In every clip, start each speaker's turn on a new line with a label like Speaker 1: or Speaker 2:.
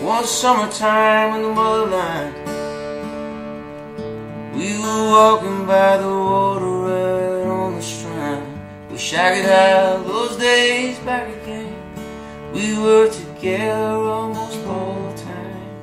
Speaker 1: One summertime in the motherland, we were walking by the water right on the strand. Wish I could have those days back again. We were together almost all the time.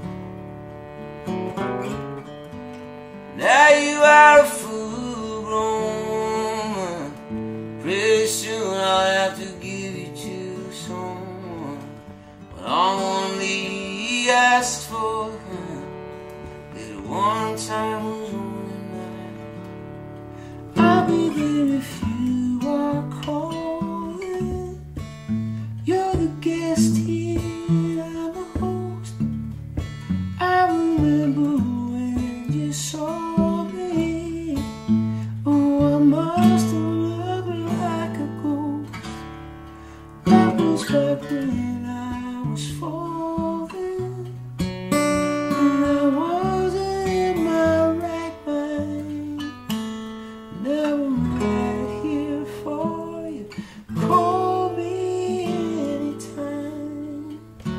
Speaker 1: Now you are a full-grown woman. Pretty soon I'll have to give you to someone, but I'm only asked for him. That one time was only mine. I'll be there if you are calling. You're the guest here and I'm the host. I remember when you saw me. Oh, I must have looked like a ghost. That was back when I was falling, and I wasn't in my right mind. Now I'm right here for you. Call me anytime.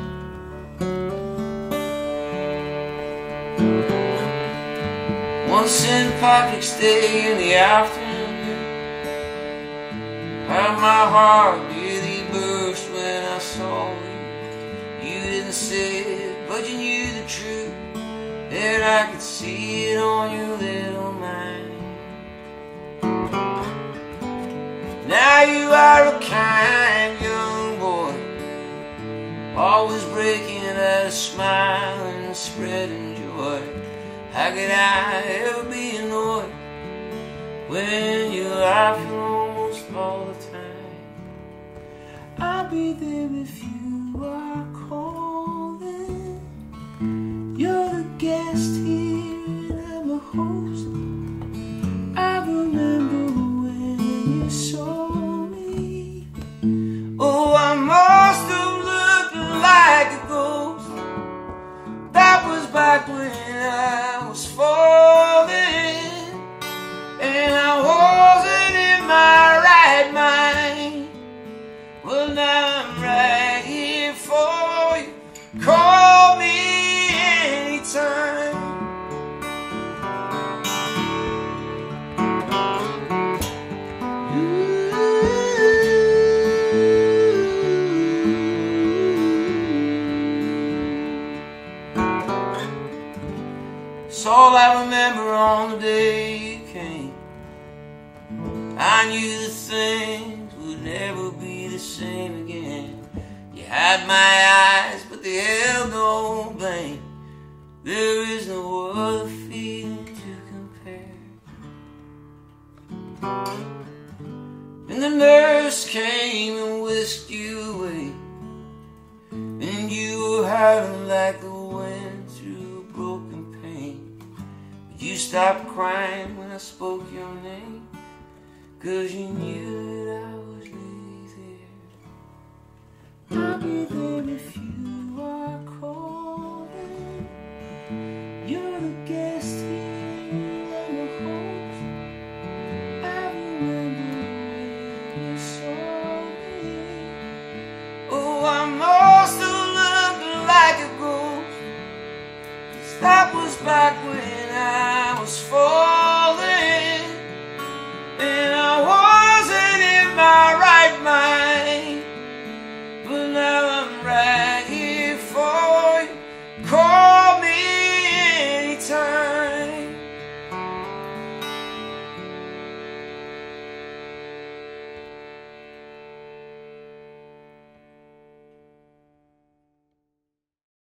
Speaker 1: One St. Patrick's Day in the afternoon, how my heart nearly burst when I saw you. You didn't say it, but you knew the truth, and I could see it on your little mind. Now you are a kind young boy, always breaking out a smile and spreading joy. How could I ever be annoyed when you're laughing almost all the time? I'll be there if you are calling. You're the guest here and I'm the host. I remember when you saw me. Oh, I must have looked like a ghost. That was back when I was falling, and I wasn't in my right mind. Well, now I'm right here for you. Call me anytime. It's all I remember on the day you came. I knew that things would never be the same again. You had my eyes, but they held no blame. There is no other feeling to compare. And the nurse came and whisked you away, and you were howling like the wind through a broken pane. You stopped crying when I spoke your name, 'cause you knew that I was really there. I'll be there if you are calling. You're the guest here and the host. I remember when you saw me. Oh, I must have looked like a ghost, 'cause that was back when